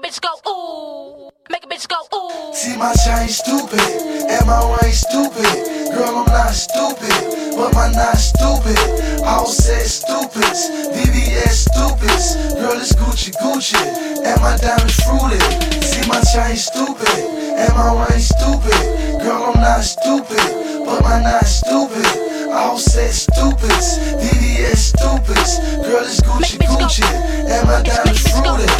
bitch go ooh. Make a bitch go ooh. See my chain stupid, and my ring stupid. Girl, I'm not stupid, but my not stupid. All set stupids, VVS stupids. Girl, it's Gucci Gucci, and my diamonds fruited. See my chain stupid, and my ring stupid. Girl, I'm not stupid, but my not stupid. All set stupids, VVS stupids. Girl, it's Gucci Gucci, and my diamonds fruited.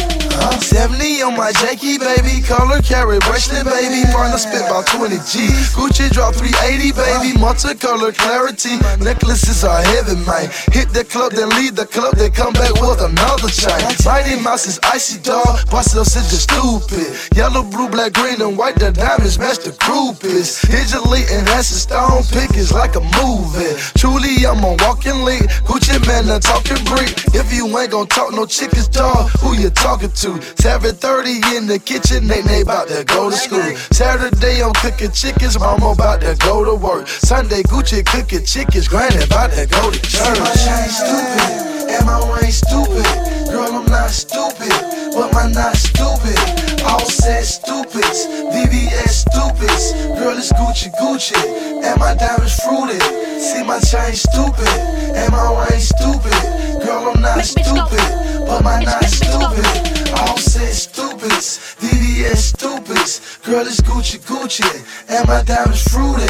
70 on my Jakey, baby. Color carrot bracelet, baby. Partner spent about 20 G. Gucci drop 380, baby. Multicolor clarity. Necklaces are heavy, man. Hit the club, then leave the club, then come back with another chain. Mighty Mouse is icy, dog. Barcelona is just stupid. Yellow, blue, black, green, and white. The diamonds match the groupies. Digitally enhanced stone pick is like a movie. Truly, I'm a walking lead. Gucci man, a talking breed. If you ain't gon' talk no chickens, dog, who you talking to? 7:30 in the kitchen, they bout to go to school. Saturday I'm cooking chickens, mama bout to go to work. Sunday Gucci cooking chickens, granny bout to go to church. My chain stupid, and my ring stupid. Girl, I'm not stupid, but my not stupid. All set stupids, VVS stupids. Girl, it's Gucci Gucci, and my diamonds fruited. See my chain stupid, and my ring stupid. Girl, I'm not stupid, but my not stupid. All set stupids, VVS stupids. Girl, it's Gucci Gucci, and my diamonds fruited.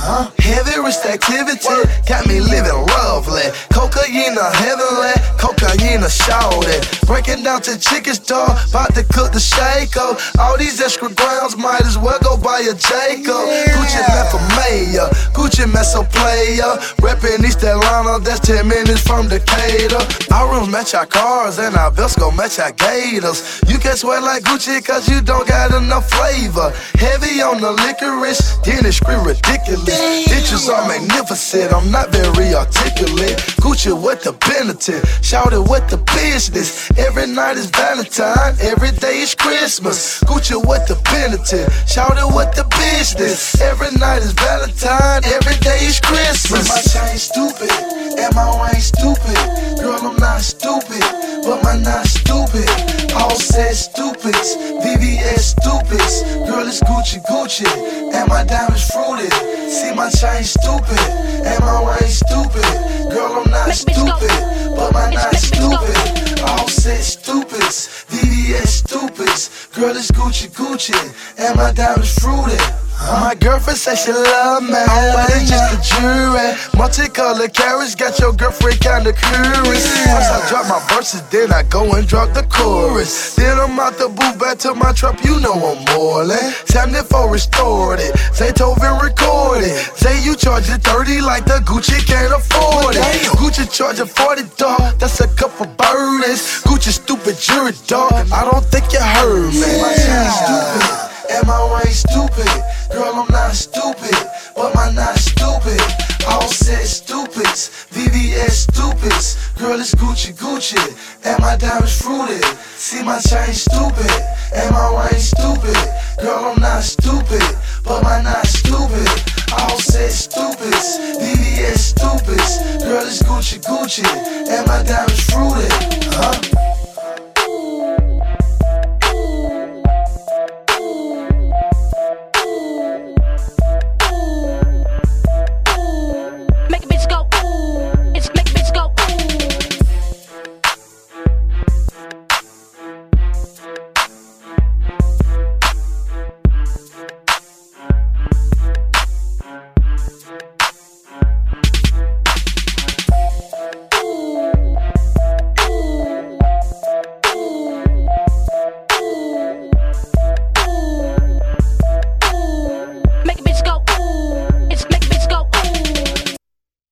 Heavy wrist activity got me living lovely. Cocaine a heavenly, cocaine a shorty. Breaking down to chicken store, about to cook the shaker. All these extra grams might as well go buy a Jacob. Gucci man for mayor, Gucci man so player. Reppin' East Atlanta, that's 10 minutes from Decatur. Our rooms match our cars and our belts gon' match our gators. You can sweat like Gucci cause you don't got enough flavor. Heavy on the licorice, dentistry ridiculous. Ditches are magnificent, I'm not very articulate. Gucci with the benefit, shout it with the business. Every night is Valentine, every day is Christmas. Gucci with the benefit, shout it with the business. Every night is Valentine, every day is Christmas. My chain stupid, and my ring stupid. Girl, I'm not stupid, but my not stupid. All set stupids, VVS stupids. Girl, it's Gucci Gucci, and my diamonds fruited. See my chain stupid, and my ring stupid. Girl, I'm not stupid, but my not stupid. All set stupids, VVS stupids. Girl, it's Gucci Gucci, and my diamonds fruited. My girlfriend says she love me, but it's just a jury. Multicolored carrots got your girlfriend kinda curious. Once I drop my verses, then I go and drop the chorus. Then I'm out the booth back to my trap, you know I'm ballin'. 74 restored it, Zaytoven recorded. Say you charge it 30 like the Gucci can't afford it. Gucci charge it 40, dog, that's a couple burdens. Gucci stupid jury, dog, I don't think you heard me. My chain stupid, and my ring stupid. Girl, I'm not stupid, but my not stupid. All set stupids, VVS stupids. Girl, it's Gucci Gucci, and my diamonds fruited. See my chain stupid, and my ring stupid. Girl, I'm not stupid, but my not stupid. All set stupids, VVS stupids. Girl, it's Gucci Gucci, and my diamonds fruited.